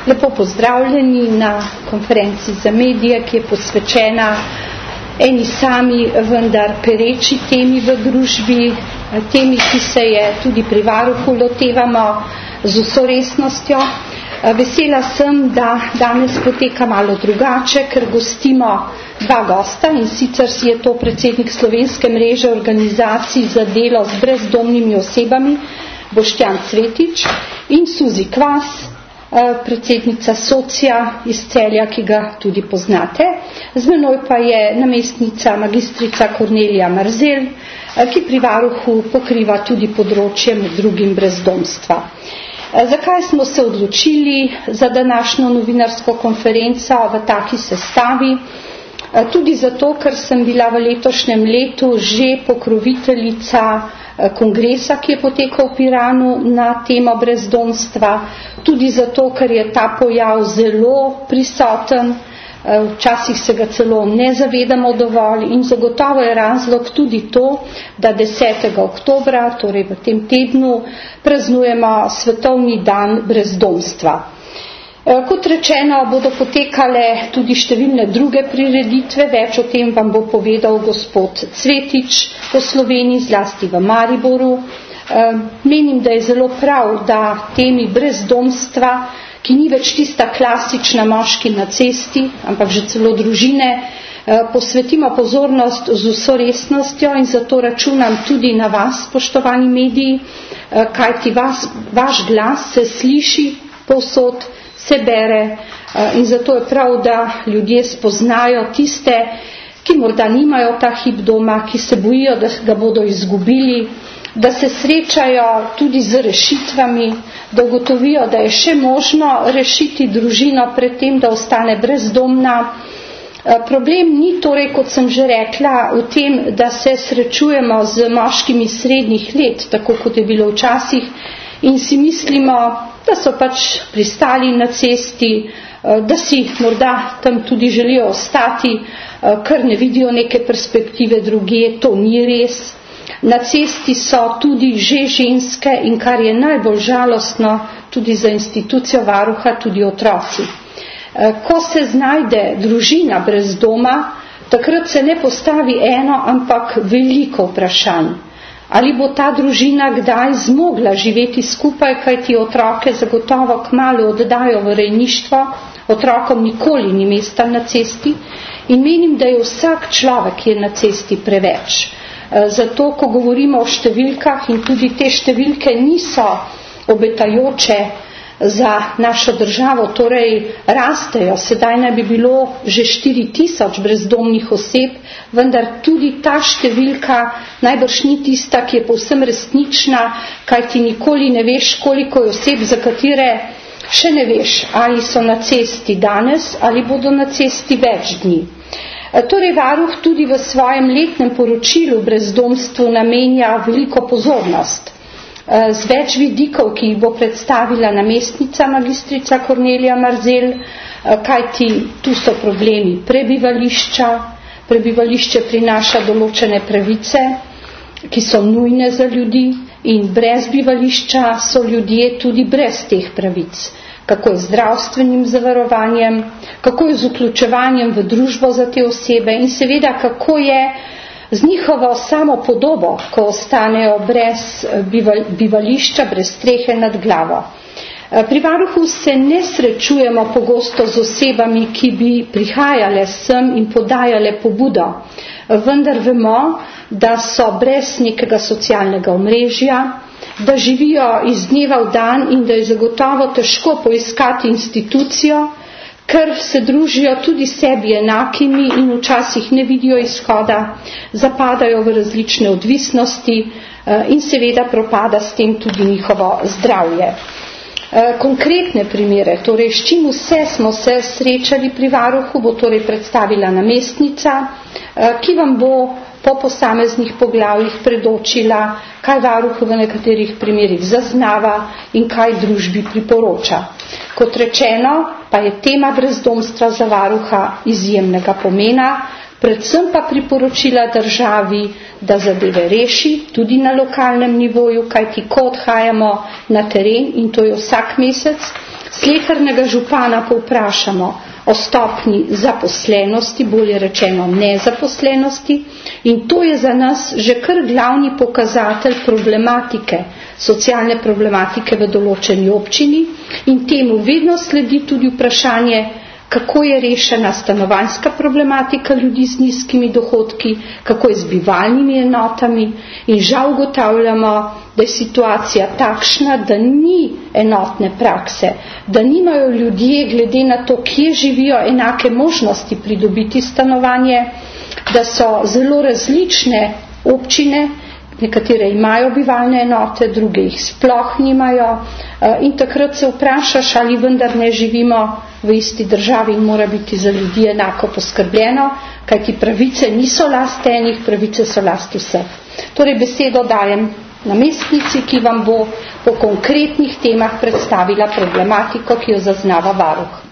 Lepo pozdravljeni na konferenci za medije, ki je posvečena eni sami, vendar pereči temi v družbi, temi, ki se je tudi pri varuhu lotevamo z vso resnostjo. Vesela sem, da danes poteka malo drugače, ker gostimo dva gosta, in sicer je to predsednik Slovenske mreže organizacij za delo z brezdomnimi osebami Boštjan Cvetič in Suzi Kvas, predsednica Socija iz Celja, ki ga tudi poznate. Z menoj pa je namestnica magistrica Kornelija Marzel, ki pri varuhu pokriva tudi področje med drugim brezdomstva. Zakaj smo se odločili za današnjo novinarsko konferenco v taki sestavi? Tudi zato, ker sem bila v letošnjem letu že pokroviteljica kongresa, ki je potekal v Piranu na temo brezdomstva, tudi zato, ker je ta pojav zelo prisoten, včasih se ga celo ne zavedamo dovolj, in zagotovo je razlog tudi to, da 10. oktobra, torej v tem tednu, praznujemo Svetovni dan brezdomstva. Kot rečeno, bodo potekale tudi številne druge prireditve, več o tem vam bo povedal gospod Cvetič po Sloveniji, zlasti v Mariboru. Menim, da je zelo prav, da temi brezdomstva, ki ni več tista klasična moški na cesti, ampak že celo družine, posvetimo pozornost z vso resnostjo, in zato računam tudi na vas, spoštovani mediji, kajti vaš glas se sliši povsod, se bere, in zato je prav, da ljudje spoznajo tiste, ki morda nimajo ta hip doma, ki se bojijo, da ga bodo izgubili, da se srečajo tudi z rešitvami, da ugotovijo, da je še možno rešiti družino pred tem, da ostane brezdomna. Problem ni torej, kot sem že rekla, v tem, da se srečujemo z moškimi srednjih let, tako kot je bilo včasih, in si mislimo, da so pač pristali na cesti, da si morda tam tudi želijo ostati, ker ne vidijo neke perspektive drugje. To ni res. Na cesti so tudi že ženske in, kar je najbolj žalostno, tudi za institucijo varuha, tudi otroci. Ko se znajde družina brez doma, takrat se ne postavi eno, ampak veliko vprašanj. Ali bo ta družina kdaj zmogla živeti skupaj, kajti otroke zagotovo kmalu oddajo v rejništvo, otrokom nikoli ni mesta na cesti, in menim, da je vsak človek, ki je na cesti, preveč. Zato, ko govorimo o številkah, in tudi te številke niso obetajoče za našo državo, torej rastejo, sedaj naj bi bilo že 4000 brezdomnih oseb, vendar tudi ta številka najbrž ni tista, ki je povsem resnična, kajti nikoli ne veš, koliko je oseb, za katere še ne veš, ali so na cesti danes, ali bodo na cesti več dni. Torej varuh tudi v svojem letnem poročilu brezdomstvu namenja veliko pozornost. Z več vidikov, ki jih bo predstavila namestnica magistrica Kornelija Marzel, kajti tu so problemi prebivališča. Prebivališče prinaša določene pravice, ki so nujne za ljudi, in brez bivališča so ljudje tudi brez teh pravic. Kako je z zdravstvenim zavarovanjem, kako je z vključevanjem v družbo za te osebe in seveda kako je z njihovo samo podobo, ko ostanejo brez bivališča, brez strehe nad glavo. Pri varuhu se ne srečujemo pogosto z osebami, ki bi prihajale sem in podajale pobudo, vendar vemo, da so brez nekega socialnega omrežja, da živijo iz dneva v dan in da je zagotovo težko poiskati institucijo, ker se družijo tudi sebi enakimi in včasih ne vidijo izhoda, zapadajo v različne odvisnosti in seveda propada s tem tudi njihovo zdravje. Konkretne primere, torej s čim vse smo se srečali pri varuhu, bo torej predstavila namestnica, ki vam bo po posameznih poglavjih predočila, kaj varuh v nekaterih primerih zaznava in kaj družbi priporoča. Kot rečeno, pa je tema brezdomstva za varuha izjemnega pomena, predvsem pa priporočila državi, da zadeve reši tudi na lokalnem nivoju, kajti ko odhajamo na teren, in to je vsak mesec, Slehernega župana povprašamo o stopni zaposlenosti, bolje rečeno nezaposlenosti, in to je za nas že kar glavni pokazatelj problematike, socialne problematike v določeni občini, in temu vedno sledi tudi vprašanje, kako je rešena stanovanjska problematika ljudi z nizkimi dohodki, kako je z bivalnimi enotami, in žal ugotavljamo, da je situacija takšna, da ni enotne prakse, da nimajo ljudje glede na to, kje živijo, enake možnosti pridobiti stanovanje, da so zelo različne občine, nekatere imajo bivalne enote, druge jih sploh nimajo, in takrat se vprašaš, ali vendar ne živimo v isti državi in mora biti za ljudi enako poskrbljeno, kajti pravice niso last enih, pravice so last vseh. Torej besedo dajem namestnici, ki vam bo po konkretnih temah predstavila problematiko, ki jo zaznava varuh.